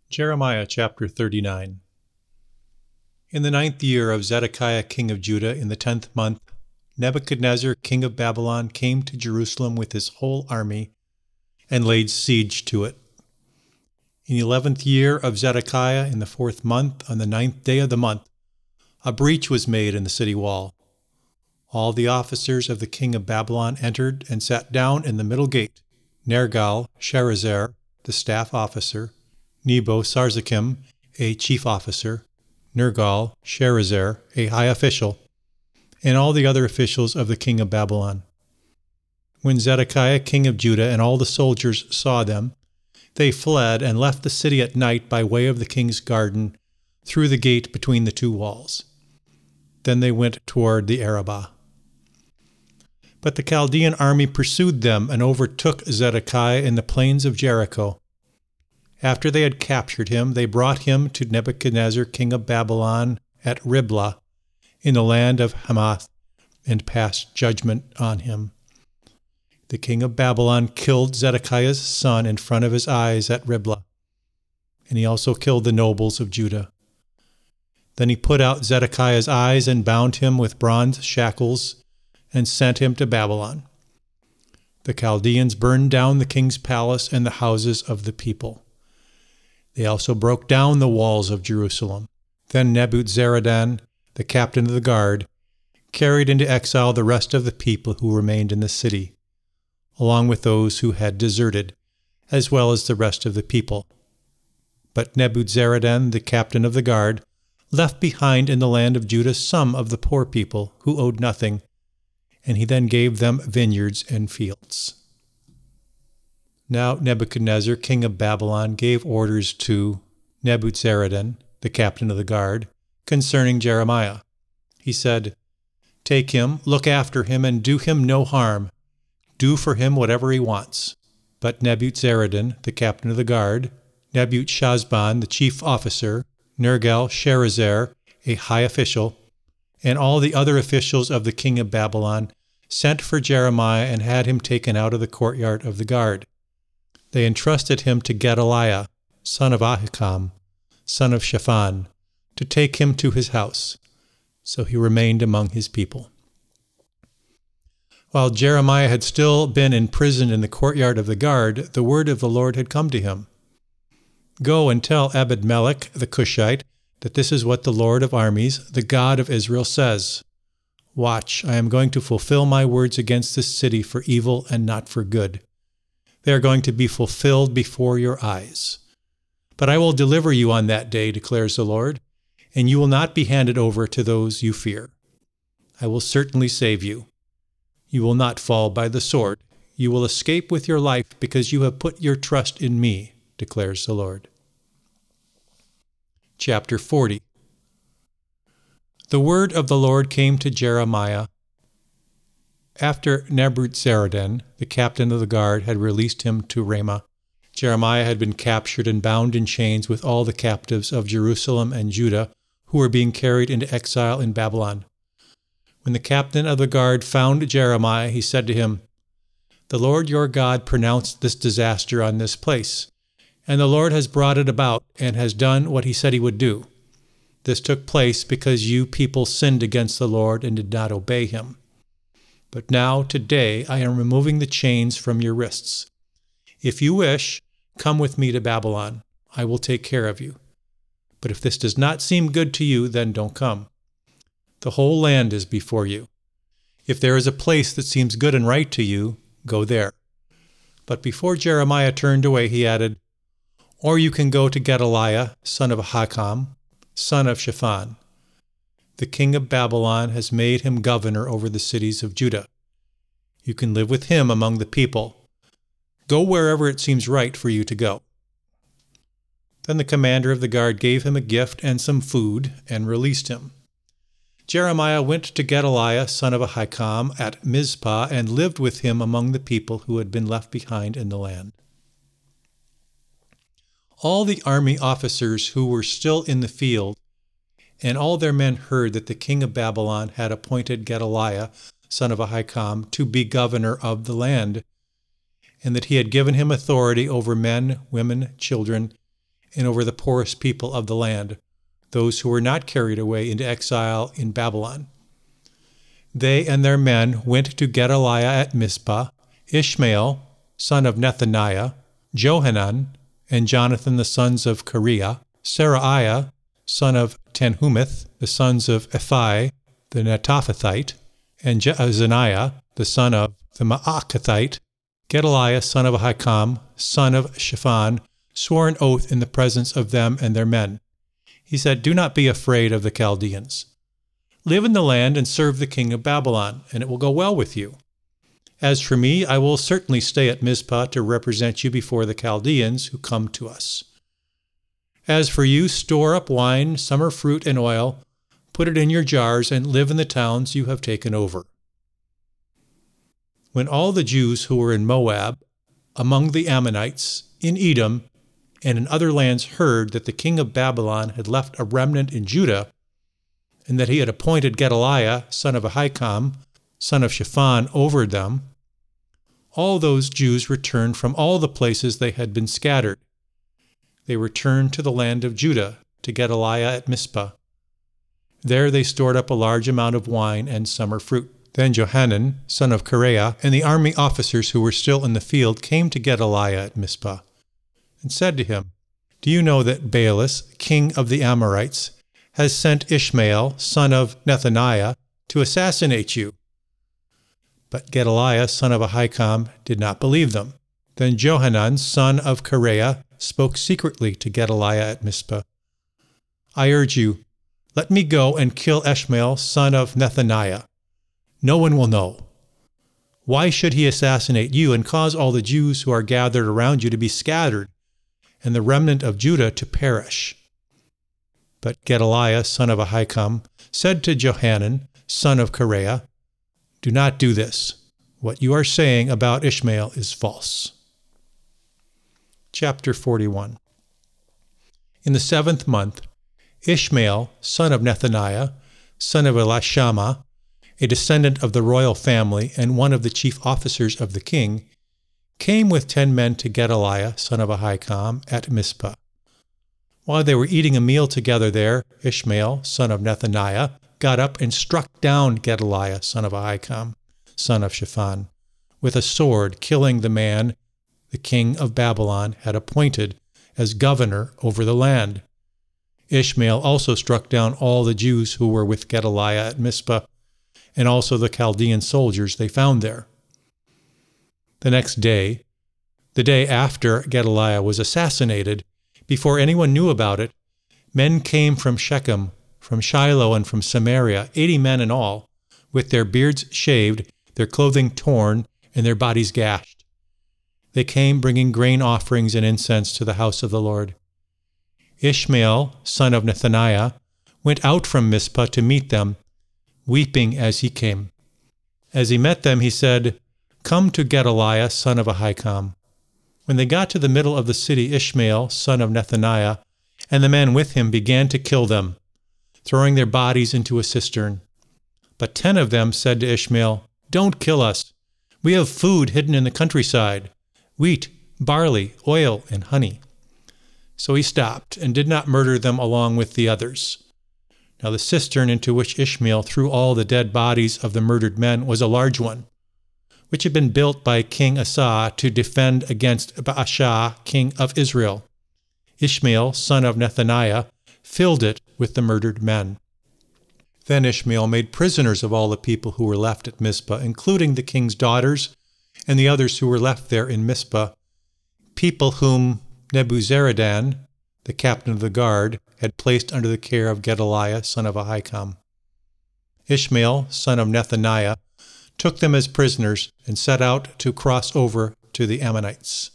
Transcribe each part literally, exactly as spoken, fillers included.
Jeremiah chapter thirty-nine. In the ninth year of Zedekiah king of Judah, in the tenth month, Nebuchadnezzar king of Babylon came to Jerusalem with his whole army and laid siege to it. In the eleventh year of Zedekiah, in the fourth month, on the ninth day of the month, a breach was made in the city wall. All the officers of the king of Babylon entered and sat down in the middle gate. Nergal-Sharezer, the staff officer, Nebo-Sarsekim, a chief officer, Nergal-Sharezer, a high official, and all the other officials of the king of Babylon. When Zedekiah king of Judah and all the soldiers saw them, they fled and left the city at night by way of the king's garden, through the gate between the two walls. Then they went toward the Arabah. But the Chaldean army pursued them and overtook Zedekiah in the plains of Jericho. After they had captured him, they brought him to Nebuchadnezzar king of Babylon at Riblah, in the land of Hamath, and passed judgment on him. The king of Babylon killed Zedekiah's son in front of his eyes at Riblah, and he also killed the nobles of Judah. Then he put out Zedekiah's eyes and bound him with bronze shackles and sent him to Babylon. The Chaldeans burned down the king's palace and the houses of the people. They also broke down the walls of Jerusalem. Then Nebuzaradan, the captain of the guard, carried into exile the rest of the people who remained in the city, along with those who had deserted, as well as the rest of the people. But Nebuzaradan, the captain of the guard, left behind in the land of Judah some of the poor people who owed nothing, and he then gave them vineyards and fields. Now Nebuchadnezzar, king of Babylon, gave orders to Nebuzaradan, the captain of the guard, concerning Jeremiah. He said, "Take him, look after him, and do him no harm. Do for him whatever he wants." But Nebuzaradan, the captain of the guard, Nebuchadnezzar, the chief officer, Nergal-Sharezer, a high official, and all the other officials of the king of Babylon sent for Jeremiah and had him taken out of the courtyard of the guard. They entrusted him to Gedaliah, son of Ahikam, son of Shaphan, to take him to his house. So he remained among his people. While Jeremiah had still been imprisoned in the courtyard of the guard, the word of the Lord had come to him. "Go and tell Ebed-Melech the Cushite that this is what the Lord of armies, the God of Israel, says. Watch, I am going to fulfill my words against this city for evil and not for good. They are going to be fulfilled before your eyes. But I will deliver you on that day, declares the Lord, and you will not be handed over to those you fear. I will certainly save you. You will not fall by the sword. You will escape with your life because you have put your trust in me, declares the Lord." Chapter forty. The word of the Lord came to Jeremiah after Nebuzaradan, the captain of the guard, had released him to Ramah. Jeremiah had been captured and bound in chains with all the captives of Jerusalem and Judah who were being carried into exile in Babylon. When the captain of the guard found Jeremiah, he said to him, "The Lord your God pronounced this disaster on this place, and the Lord has brought it about and has done what he said he would do. This took place because you people sinned against the Lord and did not obey him. But now, today, I am removing the chains from your wrists. If you wish, come with me to Babylon. I will take care of you. But if this does not seem good to you, then don't come. The whole land is before you. If there is a place that seems good and right to you, go there." But before Jeremiah turned away, he added, "Or you can go to Gedaliah, son of Ahikam, son of Shaphan. The king of Babylon has made him governor over the cities of Judah. You can live with him among the people. Go wherever it seems right for you to go." Then the commander of the guard gave him a gift and some food and released him. Jeremiah went to Gedaliah, son of Ahikam, at Mizpah and lived with him among the people who had been left behind in the land. All the army officers who were still in the field and all their men heard that the king of Babylon had appointed Gedaliah, son of Ahikam, to be governor of the land, and that he had given him authority over men, women, children, and over the poorest people of the land, those who were not carried away into exile in Babylon. They and their men went to Gedaliah at Mizpah, Ishmael, son of Nethaniah, Johanan, and Jonathan the sons of Kareah, Seraiah, son of Tanhumeth, the sons of Ephai, the Netophathite, and Jaazaniah, the son of the Maakathite. Gedaliah, son of Ahikam, son of Shaphan, swore an oath in the presence of them and their men. He said, "Do not be afraid of the Chaldeans. Live in the land and serve the king of Babylon, and it will go well with you. As for me, I will certainly stay at Mizpah to represent you before the Chaldeans who come to us. As for you, store up wine, summer fruit, and oil, put it in your jars, and live in the towns you have taken over." When all the Jews who were in Moab, among the Ammonites, in Edom, and in other lands heard that the king of Babylon had left a remnant in Judah, and that he had appointed Gedaliah, son of Ahikam, son of Shaphan, over them, all those Jews returned from all the places they had been scattered. They returned to the land of Judah, to Gedaliah at Mizpah. There they stored up a large amount of wine and summer fruit. Then Johanan, son of Kareah, and the army officers who were still in the field came to Gedaliah at Mizpah, and said to him, "Do you know that Baalis, king of the Amorites, has sent Ishmael, son of Nethaniah, to assassinate you?" But Gedaliah, son of Ahikam, did not believe them. Then Johanan, son of Kareah, spoke secretly to Gedaliah at Mizpah. "I urge you, let me go and kill Ishmael, son of Nethaniah. No one will know. Why should he assassinate you and cause all the Jews who are gathered around you to be scattered, and the remnant of Judah to perish?" But Gedaliah, son of Ahikam, said to Johanan, son of Kareah, "Do not do this. What you are saying about Ishmael is false." Chapter forty-one. In the seventh month, Ishmael, son of Nethaniah, son of Elishama, a descendant of the royal family and one of the chief officers of the king, came with ten men to Gedaliah, son of Ahikam, at Mizpah. While they were eating a meal together there, Ishmael, son of Nethaniah, got up and struck down Gedaliah, son of Ahikam, son of Shaphan, with a sword, killing the man the king of Babylon had appointed as governor over the land. Ishmael also struck down all the Jews who were with Gedaliah at Mizpah, and also the Chaldean soldiers they found there. The next day, the day after Gedaliah was assassinated, before anyone knew about it, men came from Shechem, from Shiloh, and from Samaria, eighty men in all, with their beards shaved, their clothing torn, and their bodies gashed. They came bringing grain offerings and incense to the house of the Lord. Ishmael, son of Nethaniah, went out from Mizpah to meet them, weeping as he came. As he met them, he said, "Come to Gedaliah, son of Ahikam." When they got to the middle of the city, Ishmael, son of Nethaniah, and the men with him began to kill them, throwing their bodies into a cistern. But ten of them said to Ishmael, "Don't kill us. We have food hidden in the countryside, wheat, barley, oil, and honey." So he stopped and did not murder them along with the others. Now the cistern into which Ishmael threw all the dead bodies of the murdered men was a large one, which had been built by King Asa to defend against Baasha, king of Israel. Ishmael, son of Nethaniah, filled it with the murdered men. Then Ishmael made prisoners of all the people who were left at Mizpah, including the king's daughters and the others who were left there in Mizpah, people whom Nebuzaradan, the captain of the guard, had placed under the care of Gedaliah, son of Ahikam. Ishmael, son of Nethaniah, took them as prisoners and set out to cross over to the Ammonites.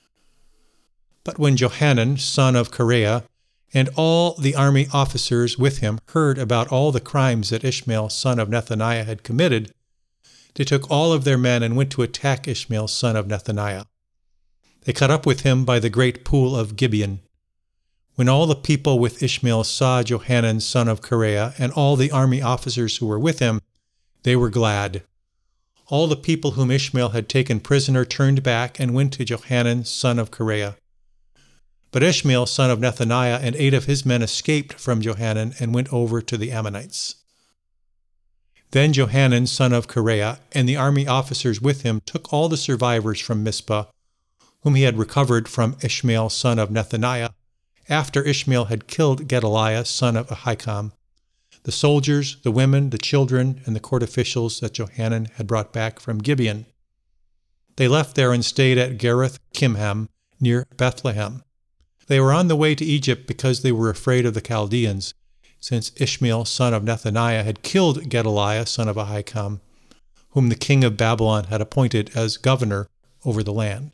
But when Johanan, son of Kareah, and all the army officers with him heard about all the crimes that Ishmael, son of Nethaniah, had committed, they took all of their men and went to attack Ishmael, son of Nethaniah. They caught up with him by the great pool of Gibeon. When all the people with Ishmael saw Johanan, son of Kareah, and all the army officers who were with him, they were glad. All the people whom Ishmael had taken prisoner turned back and went to Johanan, son of Kareah. But Ishmael, son of Nethaniah, and eight of his men escaped from Johanan and went over to the Ammonites. Then Johanan, son of Kareah, and the army officers with him took all the survivors from Mizpah, whom he had recovered from Ishmael, son of Nethaniah, after Ishmael had killed Gedaliah, son of Ahikam, the soldiers, the women, the children, and the court officials that Johanan had brought back from Gibeon. They left there and stayed at Geruth Kimham, near Bethlehem. They were on the way to Egypt because they were afraid of the Chaldeans, since Ishmael, son of Nethaniah, had killed Gedaliah, son of Ahikam, whom the king of Babylon had appointed as governor over the land.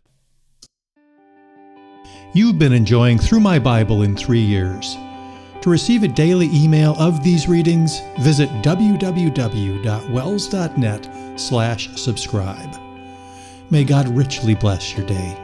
You've been enjoying Through My Bible in Three Years. To receive a daily email of these readings, visit w w w dot wells dot net slash subscribe. May God richly bless your day.